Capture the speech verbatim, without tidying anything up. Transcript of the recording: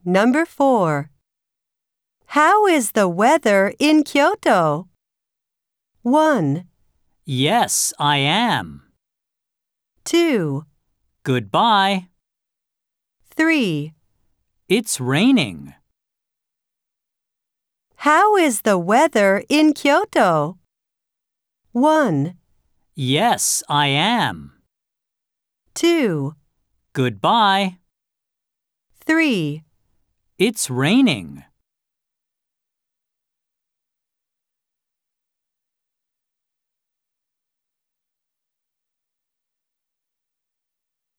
Number four. How is the weather in Kyoto? One, Yes, I am. two, Goodbye. three. It's raining. How is the weather in Kyoto? One, Yes, I am. two, Goodbye. three. It's raining.